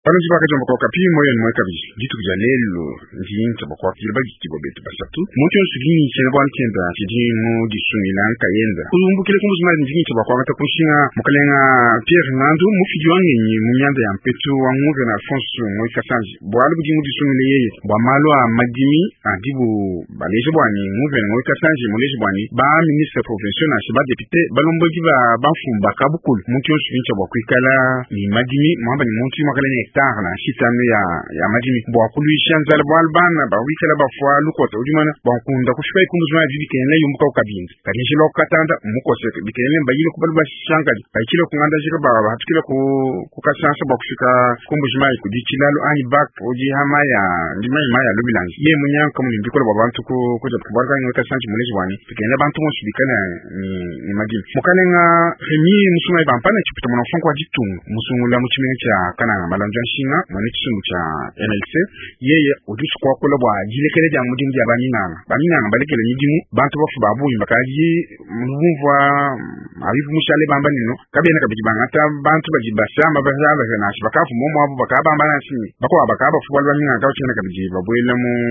Balonzi bakajamba kwa kapi moyo ni mweka bishi. Gitu kuja lelo njini chaba kwa kile bagi kibo betu basatu. Mwote nsugini chene bwani kenda chijini mudisuni na nkayenda. Kuzumbu kile kumbu zimali njini chaba kwa mata kushinga mukalenga Pierre Nando mufidi wangi ni munyanda ya mpetu wa nguve na Alfonso mweka sanji. Bwali buji mudisuni le yeye. Bwa malwa madimi adibu baleje bwani nguve na mweka sanji muleje bwani. Ba ministre provincial na shiba depute balomboji ba bafumba kabukulu. Mwote nsugini chaba kwa ikala ni madimi mwamba ni mwoti makalenga na shitano ya madimi bwa kuluisha nzala bwa albana ba wikala ba fwa lukota ujumana bwa kunda kushika ikumuzwa bibikene yumuka ukabindi kadinshi lokatanda mukose bikene mbayile kubalu bashangali bayikile kunganda jira ba hatukile ku kasansa bwa kushika kumbujima ikudichilalo ani back oji hama ya ndima ya lubilangi ye munyanka mu ndikola babantu kuja kubarga ngota sanji muleji wani bikene bantu mo shibikana ni madimi mukalenga remi musuma bampana chipita mona fonko ajitungu musungula muchimene cha kana malanja shinga mwanichimu cha NLC yeye udusu kwa kula bwa jilekele ja mudingi ya baminanga balekele nyidimu bantu bafu babu imbakaji mvumva abivu mushale bamba nino kabena kabijibangata bantu bajibasamba bazaba na shibakafu momo abo bakaba nasi bako abakaba fu balwa minga ka uchina kabijiba bwela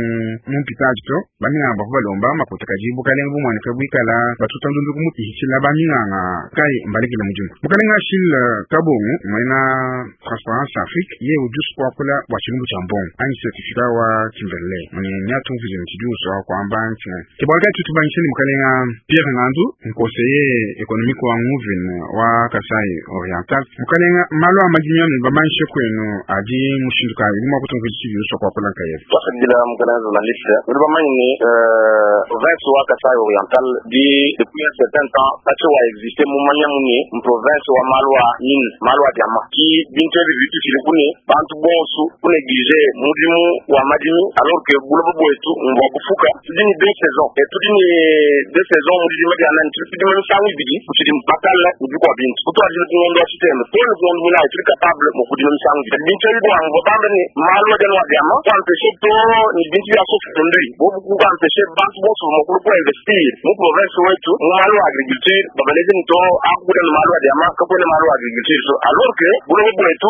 mu pitaji to baminanga bafu balomba makota kajibu kalengu mwana kabwikala batutandundu kumuti hichila baminanga kai mbalekele mujimu mukalenga shil kabongo mwena Transparence Afrique ye ujusu kwa kula wa chilumbu cha mbongo ani certificat wa Kimberley mwenye nyatu vision kijusu wa kwa ambanchi kibalga tutubanisheni mkalenga Pierre Nando mkoseye ekonomiko wa nguvin wa Kasai Oriental mkalenga malo wa majinyono babanishe kwenu aji mushinduka ilima kutungu chijusu kwa kula kayefu wakadila mkalenga journaliste ulibamani province wa Kasai Oriental depuis un certain temps tache wa existe mumanya muni province wa malo wa diama ki bintere vitu chilibuni bantu bonsu kuneglige mudimu wa madimi alors que bulobo boetu ngwa kufuka tudini deux saisons mudimu madi anan tudini msangu bidi tudini batala udiko bintu kuto ajili kunondo system pour le monde muna est capable mo kudini msangu bidi bintere bo ngwa bamba ni malo de wa diama kwa mpeshe to ni bintu ya sofu ndri bobu kwa mpeshe bantu bonsu mo kuluko investir mu province wetu mu malo agriculture babaleze nito akuda no malo diama kapone malo agriculture so alors que bulobo boetu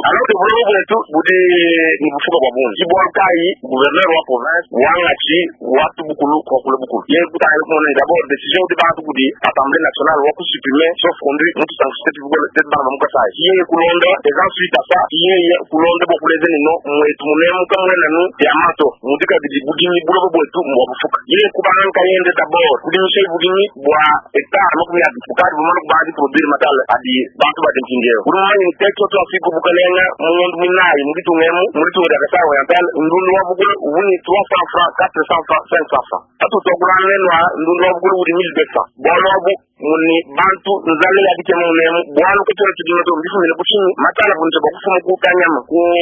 bude ni bufuka kwa bunzi kibonkai gouverneur wa province wangachi watu bukulu kwa kule bukulu ye kuta ile kuna d'abord décision de bantu budi assemblée nationale wa ku supprimer sauf conduit mutu sans cette bugole de banga mukasa ye kulonda des ensuite ça ye kulonda bokuleze nino mwetu munemu kamwe nanu ya mato mudika bidi budini bulobo bwetu mwa bufuka ye kubanka yende d'abord kudimisha budini bwa hectare makumi ya bufuka bumano kubadi produire matal adi bantu badimkinjeo kurumani tekto to afiku bukalenga mundu minayi muditu ngemu muditu da Kasai Oriental ndundu wa bugule wuni 300 francs 400 francs 500 francs atu togurane na ndundu wa bugule wudi 1200 bolobu muni bantu nzale ya dike munemu bwanu kutore tudino to mbifu mele buchini matala bunje bakufuma ku kanyama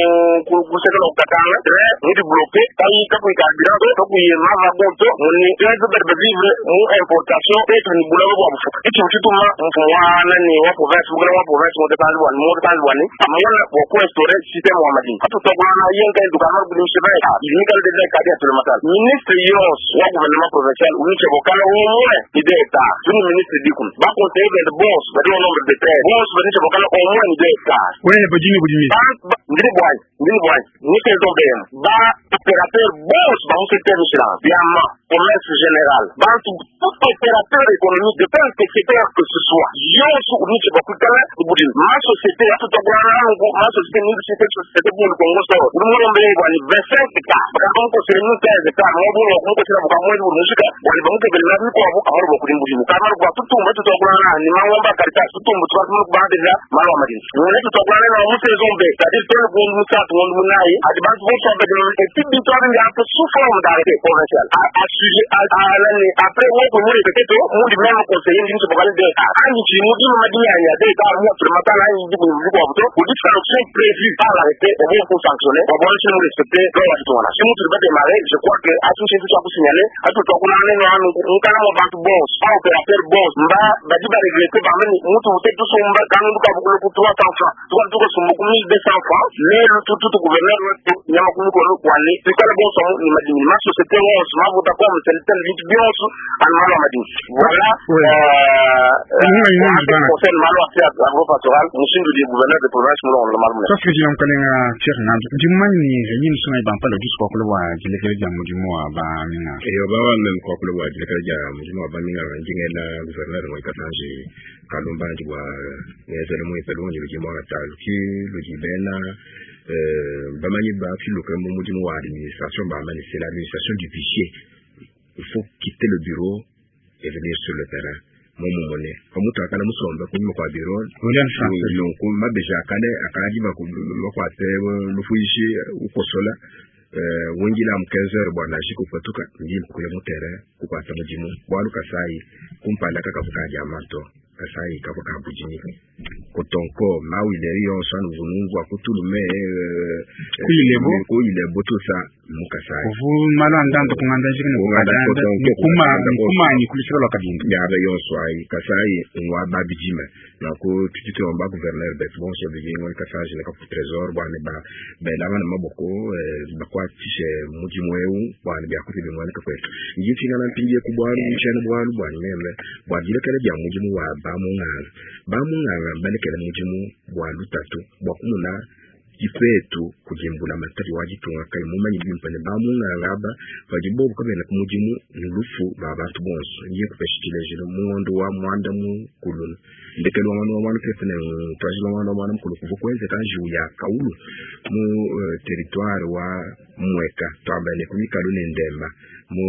ku sekelo katanga tre mudi bloquer tayi kapu ikabira to ku yema vagonto muni tezo berbevivre mu importation petu ni bulago bwa bufuka ichi utituma mfumwana ni wa province bugule wa province mo tanzwani amona wa ko store system wa madini atu togurana yenga edukamar bulu shebe inikal de kadi atul matal ministre yos wa gouvernement provincial uniche bokala umwe ideta tuni ministre dikun ba conseil de boss ba do nombre de terre boss ba niche bokala umwe ideta wene bajini budimi ndiri boy ni se do bem ba opérateur boss ba mu secteur national biama commerce général ba tout opérateur économique de quelque secteur que ce soit yos uniche bokala budimi ma société atu togurana ma société ni société pour le Congo so rumurombe bwani 25 hectares bakamko senu 15 hectares mo bulo ko tira bukamwe bulu mushika bwani bamuke belina ko abu amaro bokuri mbuji kamaro kwa tutumba tutogurana ni mawomba karita tutumba twatuma kubandira maro amadini ngone tutogurana na mute zombe tadi tole ko musatu ngondu munai advance vote of the equipe bitwari ya to souffre d'arrêté provincial a sujet à l'année après wo ko muri peteto muri même conseiller ndi tobale de ani chi mudi madini ya de ta mo matala ndi bu ko abuto ko dit sanction prévu par l'arrêté et bien pour sanctionner on va essayer de respecter la loi. Si nous devons démarrer, je crois que à tout ce que tu as signalé, à tout ce qu'on a amené nous canons banque boss, pas opérateur boss, mba badi ba regretter ba meni mutu tout son mba quand nous avons le coup 300 francs. Tout que son beaucoup 1200 francs, mais le tout gouverneur nyama kunu ko lu kwani, c'est quoi le bon son ni madini ma société on se m'a voté comme c'est tel vite bien en malo madini. Voilà concerne malo à agro pastoral, monsieur le gouverneur de province nous on le malo. Ça c'est lenga tierna dimani yin suna ban pala just ko ko wa jile kele jamu dimu ba minga yo ba wa men ko ko wa jile kele jamu dimu ba minga ngela gouverneur mo Katanga kalumba wa yezele mo ipelo ni dimu na taluki lujibena bamani ba filo que mo dimu wa administration ba mani c'est l'administration du fichier. Il faut quitter le bureau et venir sur le terrain. Mon monnaie. Comme tu as quand même son kwa bureau. Donc ma beja kale akadi ba ko lo kwa te lo fuishi ukosola wengila mu 15h bwana shiko fatuka ndi kule mu terrain ku kwa tamujimu. Bwalu kasai kumpala kaka bukaja amato. Kasai kabuka bujini. Kotonko mawileriyo sanu vunungu akutulume kuilebo to sa mukasai vu malanda ndo kunganda jikene kuma ni kulisira lokabindi yabe yonso ai kasai nwa babijime nako tutito mba gouverneur bet bon chef de guerre kasai le cap trésor bwana ba lama na maboko bakwa tishe mujimweu bwana bya kuti bimwana kakwe ngitina na mpingie kubwaru nchene bwana meme bwajile kale bya mujimu wa bamunganga balekele mujimu bwa lutatu bwakumuna kifetu kujimbula matari wajitunga kai mumanyi bimpane bamunganga aba wajibobu kabena kumujimu nulufu babantu bonso ngiye kupeshikile jino muondo wa mwanda mu kulunu ndekelo wanu tefene twajilo wanu mukulu kuvukwenze kanji ya kaulu mu territoire wa mweka twambane kumikalu ndemba mu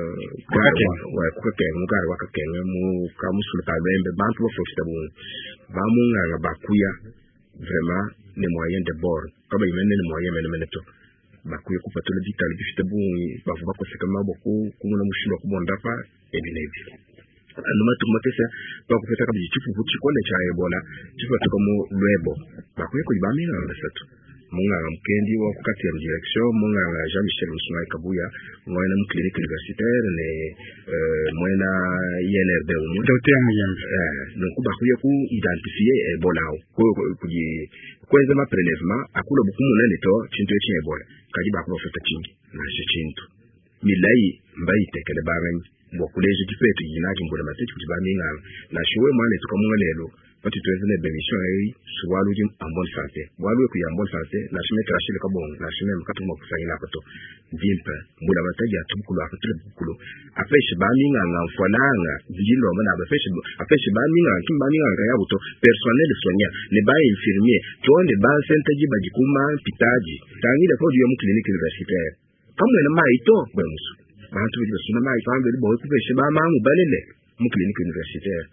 mugari wakakenga mu kamusulu kabembe bantu bafokita bu bamunganga bakuya vraiment les moyens de bord comme il mène les moyens meneto bakuya kupatula bitali bifite bu bavuga ko sekama boko kumuna mushilo kubonda pa ebinebi anuma tumatesa bakupeta kabiji chifu chikole cha Ebola chifu tukomo lwebo bakuya ko ibamina ndasatu munga mkendi wa kukati ya direction munga Jean-Michel Musumai Kabuya mwana mu clinique universitaire ne mwana INRB docteur Muyembe donc bakuya ku identifier Ebola ko kuji kwenza ma prélèvement akula bukumu nane to chinto echi Ebola kadi bakuba fata chingi na chinto milai mbai tekele barani bokuleje tipetu yinaji mbona matete kujibaminga na showe mwana tukamunga lelo pati tuwezene bemission hii suwalu jim en bonne santé walu ku ya en bonne santé na shime krashile kabon na shime mkatu mo kusayina pato dimpa mbula mataji atukulu akutule bukulu afeshi baminga ngamfwananga dijilo mana afeshi baminga kimbaminga ngayabuto personnel soignant ne ba infirmier tonde ba sentaji bajikuma pitaji tangile ko diyo mu clinique universitaire kamwe na maito bwemusu bantu bijosuna maito ambeli boy kupeshe ba mangu balele mu clinique universitaire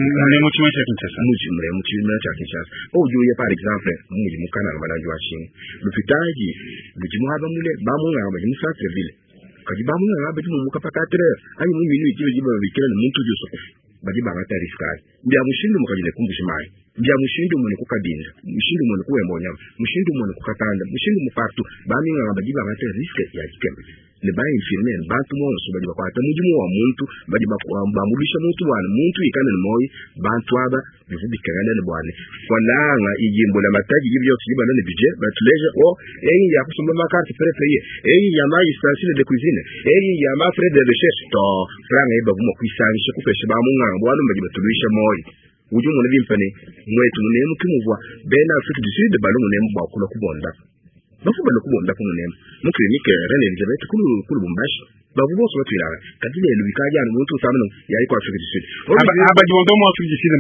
ojuye par exemple muji mukana malangi wa chini lupitaji lujimu haba mule bamunga bajimu centre ville kadi bamunga bajimu mukapaka 4 ani mu minute jiba bikira muntu joso bajiba ngata riskari ndia mushindu mukajile kumbushimai ndia mushindu mune kukabinda mushindu mune kuwembonya mushindu mune kukatanda mushindu mupartu baminga bajiba ngata riske ya kikembe le ba infirmier bantu mo so badi bakwata mujimu wa muntu badi bamulisha muntu wana muntu ikana moyi bantu aba bizibikana ne bwana falanga ijimbo la mataji ibyo kiba na budget batleje o ya kusoma makarte préféré ya ma installation de cuisine ya ma frais de recherche to franga iba gumo kwisanisha kufesha ba munga bwana badi batulisha moyi ujumu ne bimpane mwetu ne mukimuvwa bena Afrique du Sud balo ne mbakula kubonda bafuba lokubonda ko munema mu clinique René Elisabeth kulu Bumbashi bavubo so twira kadile lubikaja no muntu samno yayi kwa Afrique du Sud abadi wondo mo Afrique du Sud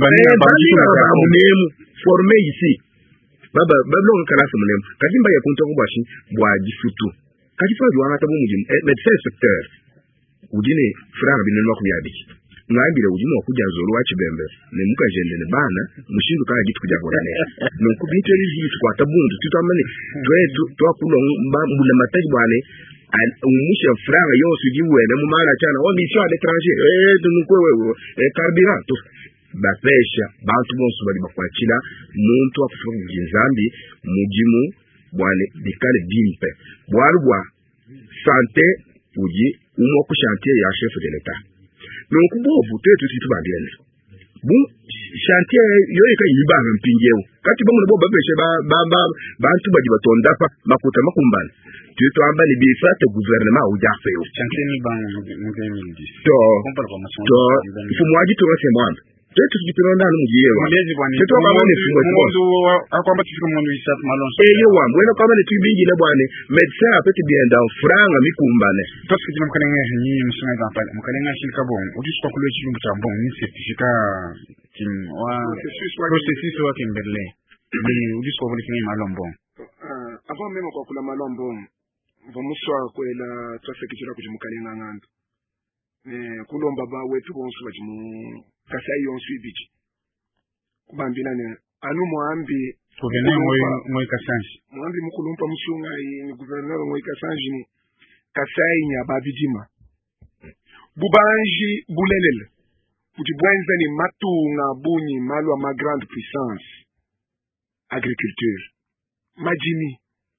ba munemu formé ici baba bablon kala so munemu kadimba ya kunto ko bashi bwa jifutu kadifa duwana tabu mujim médecin secteur ujine franga bineno ko yabiki ngambira ujimo kuja zoro wa chibembe ne mukajende ne bana mushindu kaya gitu kuja gorane nokubite lizi kwa tabundu tutamane twetu twakulo mbula mataji bwane umusha franga yose jiwe na mumara chana o mission à l'étranger dunukwewe carburant bapesha bantu bonso bali bakwachila muntu akufunga jinzambi mujimu bwane bikale bimpe bwarwa santé uji umo ku chantier ya chef de l'état donc bobu tetu situbagene bu chantier yoye ka yiba mpingeo kati bomu bobu babeshe bantu baji batonda pa makuta makumbana tuto amba ni bifate gouvernement ujafeo chantier ni ban mu 2010 to fumu waji to semwamba Tetu kipirona n'umugiyewa. Mulezi bwana. Tetu abone fungwa. Mundu akwamba tifika mundu isatu malonso. Eyo wa mwena kwa bale tubingi na bwana. Medecin apeti bienda franga mikumbane. Parce que mukalenga ni musina zampala. Mukalenga shirika bon. Udiswa kulo chilumbu cha bon ni certificat kim wa processus wa Kimberley. Ni udiswa vile kinga malombo. Avant même kwa kula malombo. Vamuswa kwela twasekitira kuti mukalenga ngando. Kulomba ba wetu bonso bajimu kasai yonsu ibiji. Kubambila ne anu mwambi gouverneur Moi Kasanji. Mwambi mukulumpa musunga ni gouverneur Moi Kasanji ni kasai nya babijima. Bubanji bulelele. Kuti bwenza ni matunga buni malwa ma grande puissance. Agriculture. Majini.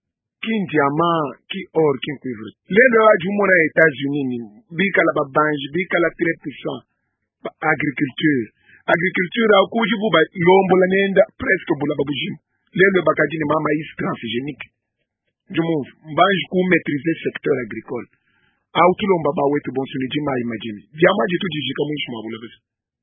Ki diamant, ki or, ki cuivre. Lelo ajumona États-Unis ni bika la babanji, bika la très puissant. Agriculture. Agriculture a kuji buba lombo la nenda presque bula babujim. Lelo bakajini mama is transgénique. Jumu mbanji ku maîtriser secteur agricole. Autu lomba ba wetu bonsu ni jima imagine. Diamant jitu jijika munshi mabula bese.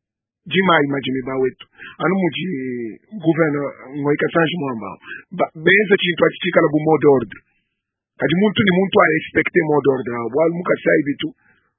Jima imagine ba wetu. Anu muji gouverneur Moi Kasanji mwamba. Benza chintu achichika la bu mot d'ordre. Kadi muntu ni muntu a respecter mot d'ordre. Wal muka sai bitu.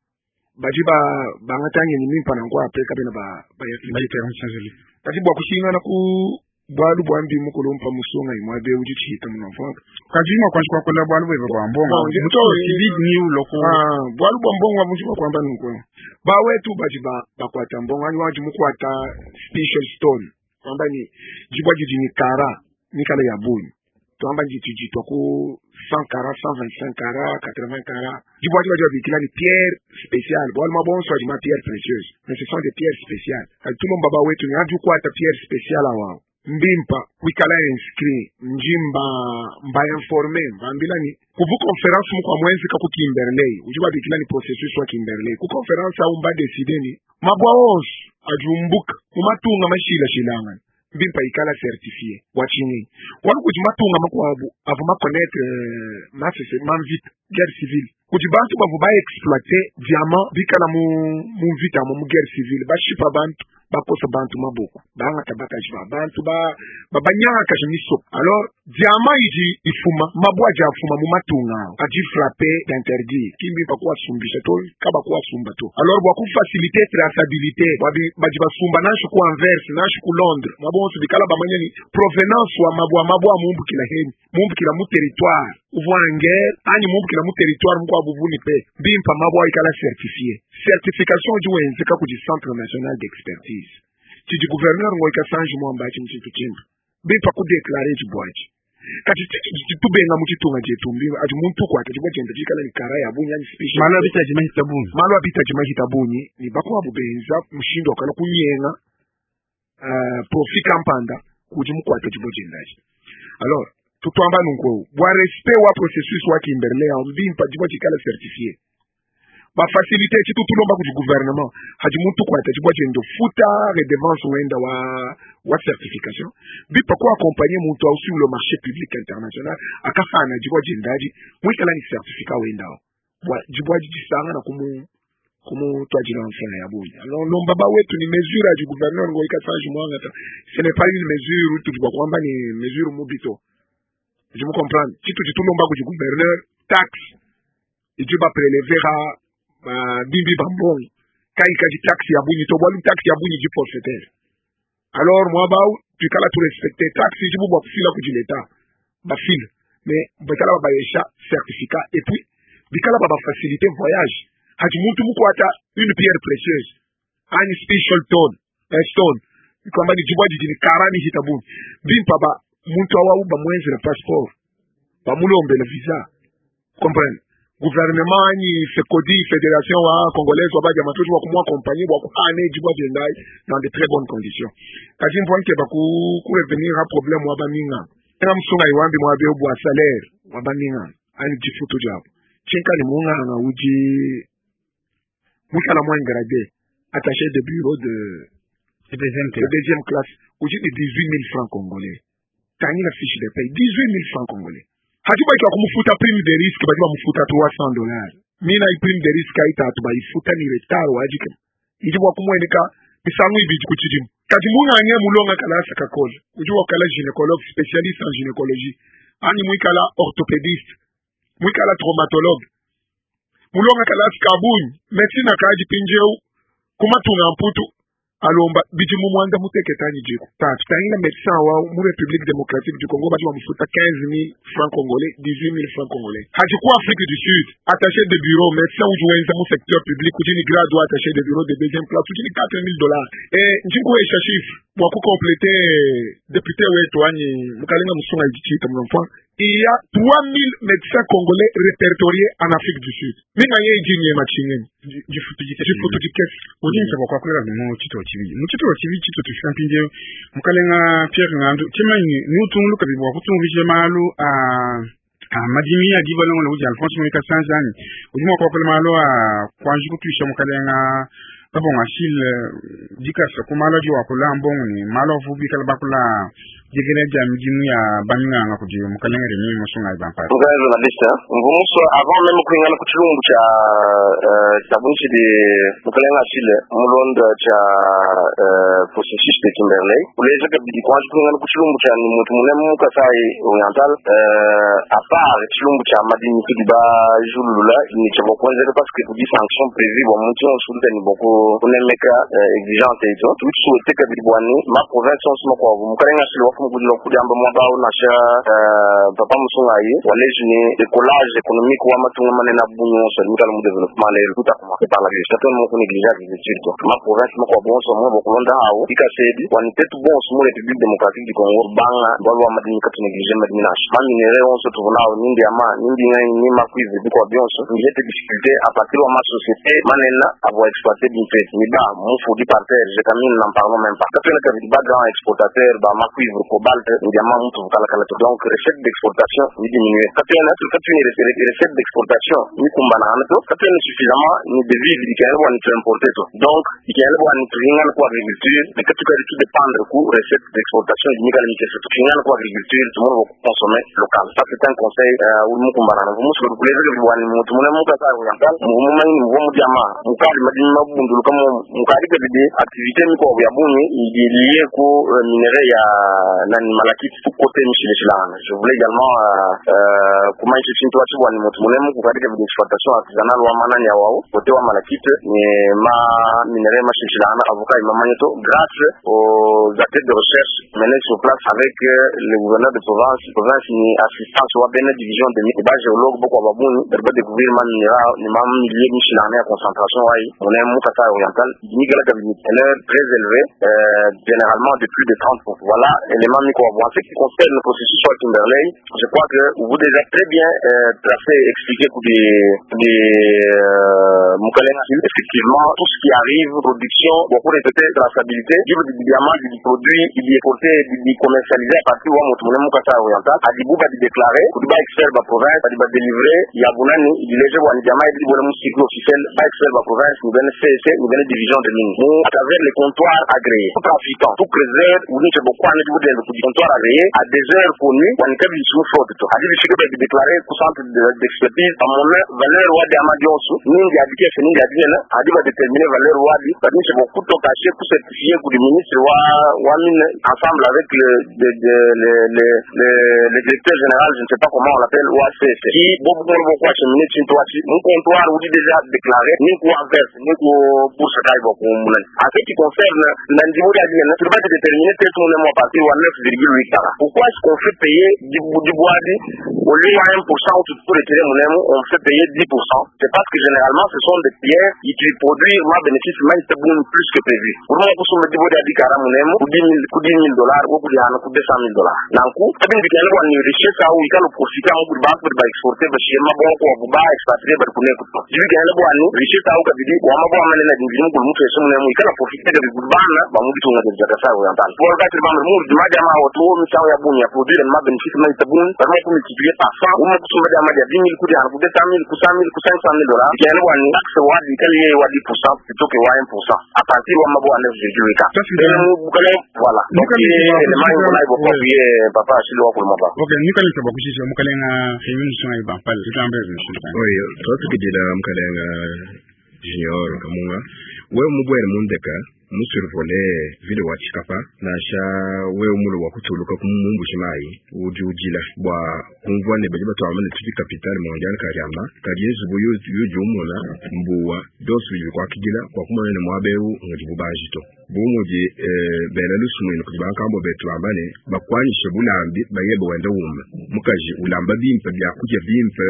Baji ba ngatange ni mimpa na ngwa apeka bena ba yafi. Ba permission joli. Kadi bwa kusinga na ku bwalu bwambi mukulumpa musunga imwabe uji chita munafaka. Kadi mwa kwa kula bwalu bwe kwa mbonga. Muto civic ni uloko. Bwalu mbonga mushwa kwamba nuko. Ba wetu baji ba kwata mbonga ni waji mukwata special stone. Kwamba ni jibwa jini kara ni kala ya buni. Tuamba jitujitwa ku 100 kara, 125 kara, 80 kara. Jibwa bikila ni pierre spéciale. Bwal mabon so ma pierre précieuse. Mais ce sont des pierres spéciales. Tout le baba wetu ni aju kwata pierre spéciale awa. Mbimpa wikala inscrit njimba mba informé mbambila ni kubu conference mu kwa mwenzi ka ku Kimberley. Ujibwa bikila ni processus wa Kimberley. Ku conference au mba décider ni mabwa os ajumbuka mumatunga mashila shilanga. Mbimpa ikala certifié wachini wanu kujimatunga makwabu avuma connaître masse man vite guerre civile kujibantu bavu ba exploiter diamant bikala mu vite mu guerre civile ba shipa bantu bakosa bantu maboko banga tabaka jiba bantu ba banyaka kajiniso alors diamant iji ifuma mabwa ja fuma mu matunga aji frapper d'interdit kimbi pa kwa sumbisha to kaba kwa sumba to alors bwa ku faciliter traçabilité baji basumba nasho ku Anvers nasho ku Londres mabonso bikala bamanya ni provenance wa mabwa mumbukila heni mumbukila mu territoire uvange ani mumbukila mu territoire mu kwa buvuni pe bimpa mabwa ikala certifié certification juwenze ka ku centre national d'expertise ti gouverneur Moi Kasanji mwamba chimchitu chimba bimpa ku déclarer jibwaji kati tubenga muchitunga chetumbi ati muntu kwa ati bwachenda chikala ni kara ya bunya ni special malo bita jimahita bunyi malo bita jimahita bunyi ni bakwa bubenza mushindo kana kunyenga profit kampanda kuji mukwata chibochendaji alors tutwamba nunko bwa respect wa processus wa Kimberley mbimpa jibwa chikala certifié ba facilité chitu tulomba ku gouvernement haji muntu kwata chibochenjo futa redevance wenda wa certification bipa ko accompagner muntu au sur le marché public international akafana chibochendaji mwikala ni certificat wenda bwa jibwaji disanga na kumu twajina mfana ya buya alors lomba ba wetu ni mesure du gouverneur Moi Kasanji mwanga ce n'est pas une mesure tu dois kwamba ni mesure mobito je me comprends chitu tulomba ku gouverneur taxe ijiba prélever bibi bambon kai kaji taxe ya bunyi to bwalu taxe ya bunyi ji forfaitaire alors moi ba tu kala tout respecter taxe jibu bwa kufila ku l'État ba fil mais bakala ba yesha certificat et puis bikala ba faciliter voyage haji muntu mukwata une pierre précieuse ani special stone kama ni jibwa jini karani hitabuni bimpa ba muntu awa ba mwenzi le passeport ba mulombe le visa comprendre gouvernement ni FECODI fédération wa congolaise wa baja matoji wa kumwa compagnie wa kuane jibwa jendai dans de très bonnes conditions kaji mponke ba ku revenir à problème wa baminga era msunga iwambi mwa be obwa salaire wa baminga ani jifuto jabo chinka ni munga na uji mukala moins gradé attaché de bureau de deuxième classe uji de 18 000 francs congolais tani la fiche de paye 18 000 francs congolais hajiba kwa kumufuta prime de risque bajiba mufuta $300 mina prime de risque aita atuba ifuta ni retard wajika ijibwa kumwendeka misango ibiji kuchidimu kati munga anye mulonga kala sakakol ujua kala gynécologue spécialiste en gynécologie ani mwikala orthopédiste mwikala traumatologue mulonga kala skabuni médecine akaji pinjeu kumatunga mputu alomba bijimu mwanda muteketani jiko tatu taina médecin wa mu République démocratique du Congo bati wa mfuta 15,000 francs congolais 18,000 francs congolais haji kwa Afrique du Sud attaché de bureau médecin ujuenza mu secteur public ujini grade wa attaché de bureau de deuxième classe ujini 4,000 $. Njiko esha chiffre wa ku compléter député wetu ani mukalenga musunga ijichita mfwa il y a 3,000 médecins congolais répertoriés en Afrique du Sud. Minga ye jini machinen du futu dikes ujini sabo kwa kwela mu chito chivi chito tushikampinje mukalenga Pierre Ngando chimani ni utungu kabibwa kutungishe malu madimi ya gibalo ngolo uja Alphonse Monika Sanjani ujuma kwa kwela malu kwanjuku tuisha mukalenga Babon Achille dikasa kumala jwa kula mbongi malo vubi kala bakula jigene jamjimu ya baminga ngakuje mukalenga remi musunga ibampa ngazo na lista ngumuso avant même kuingana kuchilungu cha tabunchi de mukalenga Achille mulonda cha processus de Kimberley uleze kabidi kwa kuingana kuchilungu cha ni mutu munemu kasai oriental à part chilungu cha madini kidiba julula ni chabo kwanza parce que pour des sanctions prévues bon mutu on sulta ni boko kunemeka exigente hizo tout souhaiter kabidi bwani ma province on sima kwa mukalenga Achille kujilo kujamba mwabao na sha papa musunga yi walejini décollage économique wa matunga manena bunyo so mikala mu développement le tout akuma par la vie certains mo négligeage des études ma province mo kwa bonso mo bokulonda hawo ikasedi wani tetu bonso mu République démocratique du Congo banga bolwa madini katu négliger madinage ma minéraux on se trouve là nindi ama nindi ni makwizi biko bonso ngete difficulté à partir de ma société manena abo exploiter d'une fête ni ba mu fodi par terre je camine n'en parlons même pas katu na kavi ba grand exportateur ba makwizi cobalt ndiama mtu kala donc recette d'exportation ni diminuer katena recette d'exportation ni kumbana anato katena suffisamment ni devise dikale bwa ni importer to donc dikale bwa ni tringan kwa agriculture mais katuka tout dépendre ku recette d'exportation ni kala ni kese tringan kwa agriculture tout monde va consommer local ça c'est un conseil ou mu kumbana na mu sulu kuleze ke bwa ni mutu mune mu kasa ko yankal mu mani mu mu diama mu kali madini mabundulu kama mu kali ke de activité mi ko ya buni ni lié ko minerai ya nani malakiti côté Michel Chilana. Je voulais également comment je suis toi tu vois ni mutu munemu ku katika exploitation artisanale wa manani ya wao côté wa malakiti ni ma minerai Michel Chilana avocat Mamanyeto grâce aux actes de recherche menés sur place avec le gouverneur de province ni assistance wa bene division de ba géologue beaucoup babuni derba découvrir ma minerai ni ma milieu Michelana à concentration wa munemu kata oriental ni gala kabini très élevé généralement de plus de 30%. Voilà élément micro. En ce qui concerne le processus sur Kimberley, je crois que vous déjà très bien tracé, expliqué pour des Moukalenga. Effectivement, tout ce qui arrive, production, beaucoup de traçabilité, du diamant, du produit, il est porté, il commercialisé à partir de Moukata oriental, à Dibou va déclarer, pour des experts de la province, à délivrer, il y a Bounani, il est léger, ou un diamant, il dit bon cycle officiel, pas expert de la province, nous venons CSC, nous venons division de mine. Nous, à travers les comptoirs agréés, tout trafiquant, tout réserve, ou nous, c'est beaucoup à niveau de comptoir agréé, à des heures connues, on est capable de sous fraude. À dire que je vais déclarer pour centre d'expertise, à mon valeur, ou à des amadiosu, nous, il y a des pièces, nous, il y a des pièces, à dire déterminer valeur, ou à dire, c'est beaucoup de caché pour certifier, pour le ministre, ou à mine, ensemble avec le directeur général, je ne sais pas comment on l'appelle, ou à CSC, qui, beaucoup de acheminer, mon comptoir, ou dit déjà déclaré, ni pour inverse, ni pour ce cas, beaucoup de monde. En ce qui concerne l'andivo d'Adien, tu ne peux pas déterminer quel sont les mois partis ou à 9,8 $. Pourquoi est-ce qu'on fait payer du bois au lieu à 1% où tu peux retirer mon amour, on fait payer 10%. C'est parce que généralement ce sont des pierres qui produisent moins bénéfice, même si c'est plus que prévu. Pour moi, pour ce niveau d'Adikara mon amour, pour $10,000 ou pour $200,000. D'un coup, tu as bien dit qu'il y a une richesse où il y a le profit, on peut pas exporter, parce qu'il y a un bon coup, on peut pas expatrier, parce qu'on est coup. Tu dis qu'il y a une richesse où tu as dit, on va voir mener la division pour nous faire son amour, il y a le profit de l'Urban, bah, on dit qu'on a des Jakarta oriental. Pour le cas, tu vas me dire, Madame, autour, nous savons, il y a bon, il y a produit, le mal bénéfice, mais c'est bon, par exemple, multiplié par 100, ou même, tu vas dire, il y a 10,000 coups d'arbre, 200,000, 500,000 $. Il y a un taxe, ou à 10%, plutôt que 1%. À partir de 9,8 $. Voilà. Donc, l'élément, il va appuyer, papa, si l'on pour le moment. Ok, nous connaissons beaucoup, si nous connaissons, c'est une mission, il va pas le temps, oui, toi, tu peux dire, Junior, comme moi, ouais, mon boire, mon déca, musurvole vile wa chikapa na sha wewe mulo wa kutuluka kumumbu shimai ujujila bwa kumvwa ne bajiba to amane tupi capital mondial kariama kajezu buyo yujumuna mbuwa dosu yukwa kigila kwa kumana ne mwabewu ngadibu bajito bumuji bela lusumu no kujiba kambo betu amane bakwani shebulambi bayebe wenda wumba mukaji ulamba bimpa bya kujya bimpa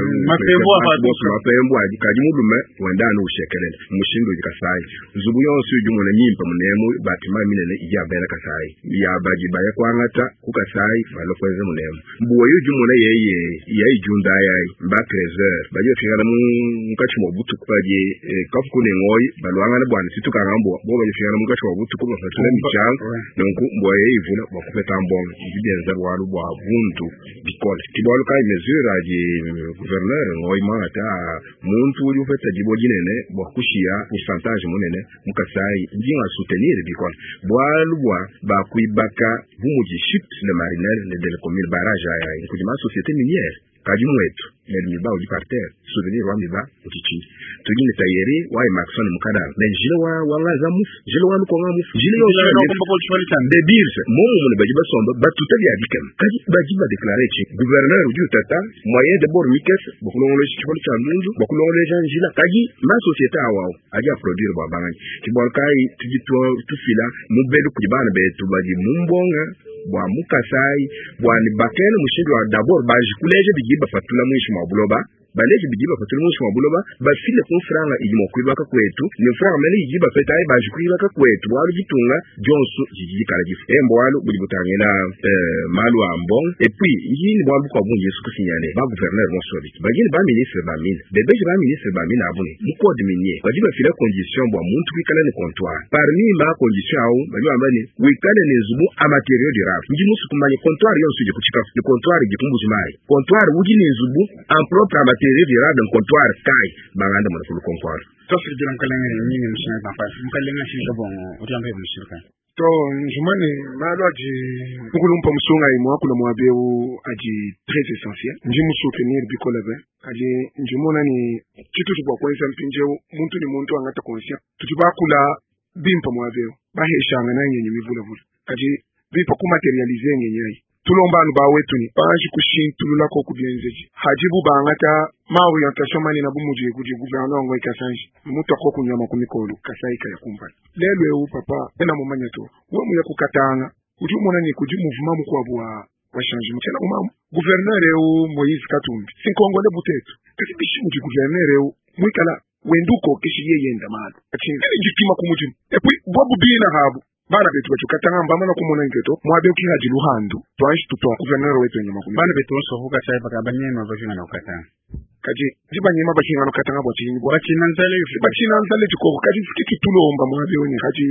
mapembo kaji mulume wenda no shekelele mushindo jikasai zubu yonse yujumuna nyimpa munemu batima minene ija bela kasai ya baji baya kwangata kukasai balokweze munemu mbuwa yujumuna yeye junda yayi mba treasure baje fingana mukachi mobutu kwaje kafukune ngoyi balwanga na bwana situka ngambo bo baje fingana mukachi mobutu kuba fatule michang donc mbuwa yeye ivuna bakupeta mbongo ibiyenza bwalu bwa buntu bikole kibolo kai mesure aje gouverneur ngoyi mata muntu uli ufeta jibo jinene bakushia pourcentage munene mukasai njinga soutenir bikole bwalu bwa bakuibaka bumuji chute le marinaire le de la commune barrage ya kujima société minière kajimu wetu miba uji parterre souvenir wa miba uchichi tujine tayeri wa Maxon mukada na jile wa ngazamus jile wa ko ngamus jile yo ko ko chwali tan de dirse momo mun bajiba somba batuta ya dikam kaji bajiba déclarer chi gouverneur uji tata moyen de bor mikes bokulongolo chi chwali tan mundu bokulongolo jan jila kaji ma société awao aja produire ba bangi ki bol kai tuji to fila mu bedu kujibana betu baji mumbonga bwa mukasai bwa ni bakene mushindo d'abord baji kuleje bigiba fatula mwishi mabuloba baleje bigiba fatula mwishi mabuloba bafile ko franga ijimo kwibaka kwetu ni franga mele ijiba fetai baji kwibaka kwetu walu gitunga jonso jijikala gifu embo walu bulibutangena malu ambon et puis yini bwa kwa bunye yesu kusinyane ba gouverneur monsobi bagini ba ministre ba mine bebeje ba ministre ba mine abune mu code minier bajiba fila condition bwa muntu kwikala ni comptoir parmi ma condition au bajiba mbani wikale ne zubu a matériaux durable njimu sukumanye comptoir yonso je kuchika le comptoir gikumbuzi mai comptoir wuji ne zubu en propre matériaux durable comptoir kai banganda mo fulu comptoir to fi dilam kalanga ni mshina ba fa mkalanga shi jabon utambe mshirika to njumane malo aji ukulumpa msunga imwa kula mwabeu aji très essentiel njimu soutenir bikolebe aji njimona ni kitu tubwa kwenza mpinje muntu ni muntu angata conscient tutubakula bimpa mwabeu baheshanga na nyenye mivula vula aji bimpa ku materialiser nyenye tulomba anu ba wetu ni panji kushintulula ko kubienzeji hajibu bangata ma orientation mani na bumuje kuji gouverneur ngo ikasanji mutu ko kunyama kumikolo kasai kaya kumba lelo eu papa ena mumanya to wo mu yakukatanga uji mona ni kuji mouvement mukwa wa changement tena umam gouverneur eu Moïse Katumbi sinkongole butetu kasi bishu uji gouverneur eu mwikala wenduko kishiye yenda malo akini njipima kumuji epi bobu bina habu bana betu bakatanga mbamana kumona ngeto mwabe kinga jiluhandu twanshi tutwa gouverneur wetu nyama kumbi bana betu so huka sai baka banyema bajina na ukatanga kaji jibanyema bakinga no katanga botini bwa chinanzale bachinanzale tiko kaji fiki tulomba mwabe oni kaji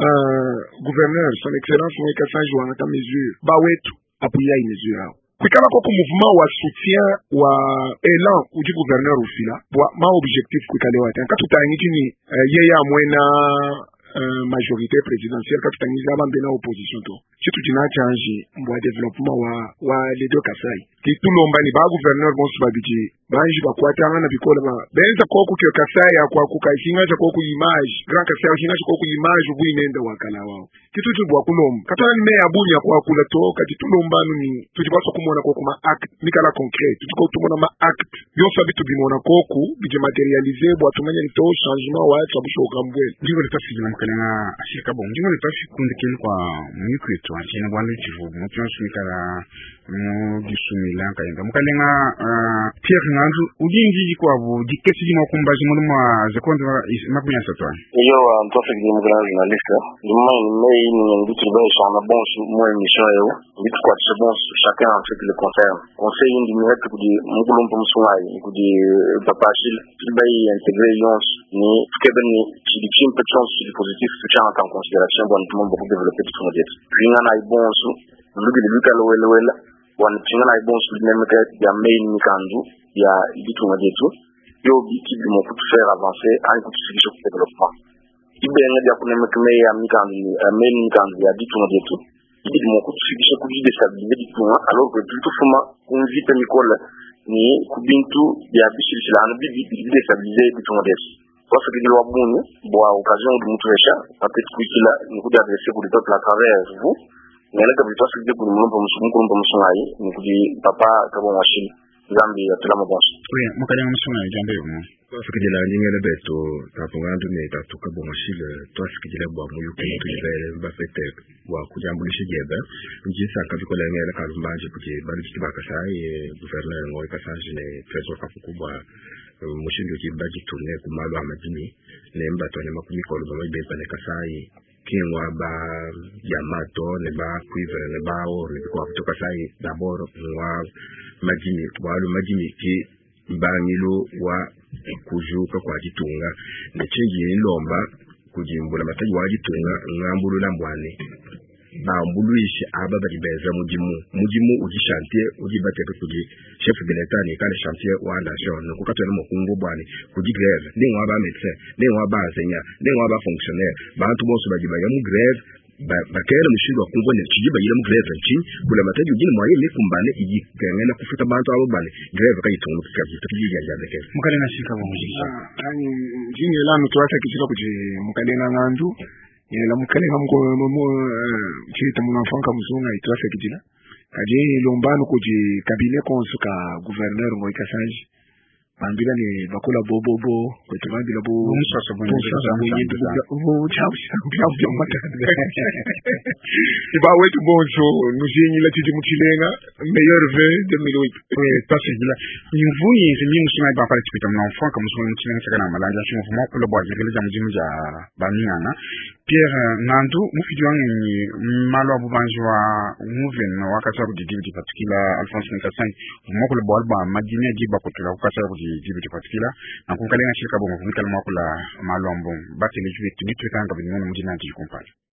gouverneur son excellence mweka sanji wana ta mesure ba wetu appuya une mesure kwikala ko mouvement wa soutien wa élan uji gouverneur ufila bwa ma objectif kwikale wata katutangiti ni yeye amwena majorité présidentielle kapitaniza bambena opposition to chitu jina change mbwa développement wa les deux Kasai ki tulomba ni ba gouverneur bon subabiji banji bakwatanga na bikola ba benza ko ku kyo Kasai akwa ku kaishinga cha ko ku image grand Kasai shinga ko ku image bu inenda wakala wao kitu tu bwa kulomba katana ni meya bunya kwa kula to kati tulomba ni tujibaso kumona ko kuma act mikala concret tuko tumona ma act yo sabitu bimona ko ku bije materialiser bwa tumanya ni to changement wa sabusho kambwe ndigo litafijina mkalanga ashika bon ndigo litafikundikeni kwa mwikitu achina bwandu chivu mutsonsumikala gisumila kayenda mukalenga Pierre Ngandu udinji kwa bu dikesi jino kumbaji muluma zekonde makunya satwa iyo mtofe ndi mugana journaliste nduma mai ni nditu ba shama bon mo émission yo nditu kwa bon chacun en fait le concerne conseil indi net kudi mugulumpa musumai kudi papa shil bay intégrer yons ni kebeni chidikim petons positif soutien en considération bon tout le monde beaucoup développer tout le monde ringa na bon su lugi de luka lowela wan tinga na bon su même que ya main ni kandu ya dit on dit tout yo biti de mon pour faire avancer en coup de développement ibe nga ya kuna mekme ya mi kandu main ni kandu ya dit on dit tout ibe de mon coup de déstabiliser dit tout alors que tout fuma on vit Nicole ni kubintu ya bishilana bibi déstabiliser dit on dit Toi ce que dit Wabuni bon à occasion de mutresha un petit kila ni kuja adresser pour le peuple à travers vous mais là comme toi ce que dit pour nous pour musungai ni kudi papa kabo washili zambi ya tula mabonso oui mukale musungai jambe mu toi ce que dit la ngela beto tapongandu ne tatuka bo washili toi ce que dit la bo mu yuko tujibele ba fete wa kujambulisha jeba njisa kabikola ngela kalumbanje kuke bali kitibaka sai gouverneur ngoi kasanji ne trésor kakubwa mushindo kibaji tourne kumalo amadini nemba to ne makumi ko lo be pa ne kasai kinwa ba yamato ne ba quiver ne ba o ne ko to kasai d'abord wa madini ki ba milo wa kuju ko kwa jitunga ne chengi lomba kujimbula mataji wa jitunga ngambulu lambwane ba mbuluishi aba bari beza mujimu uji chantier uji batete kuji chef de l'état ni kale chantier wa nation no kukatwa mo kungu bwani kuji grève ni wa ba médecin ni wa ba enseignant ni wa ba fonctionnaire bantu bonso baji ba yamu grève ba kera mushindo kungu ne chiji ba yamu grève nchi kula mataji ujini mwaye ni kumbane iji kengena kufuta bantu abo bane grève kayitungu tukaji tukiji ya jabeke mukale na shika bo mujisha ani jini lanu tuwasa kichika kuji mukale na ngandu la mukale hamko chita munafanka muzunga itwasa kijila kaje lombano kuji kabine konsuka gouverneur ngoi kasanji bambila ni bakula bobobo kwetu bambila bo musasa bo chau mata iba wetu bonjo nujenyi la tiji muchilenga meilleur vin 2008 parce que là nous voyons c'est mieux musulman ba parler petit mon enfant comme musulman musulman c'est kana malanja sur mo ko lo boje le jamu jimu ja bamiana Pierre Nandu mufidiwa ni malo abubanjwa moving na wakati wa didi patikila Alphonse Nkasanyi mo ko lo bol ba madine di ba ko tula wakati wa didi patikila na kunkalenga shirika bo mo kumikala mo ko la malo ambo batele juwe tibitu kanga binyo mudina di compagnie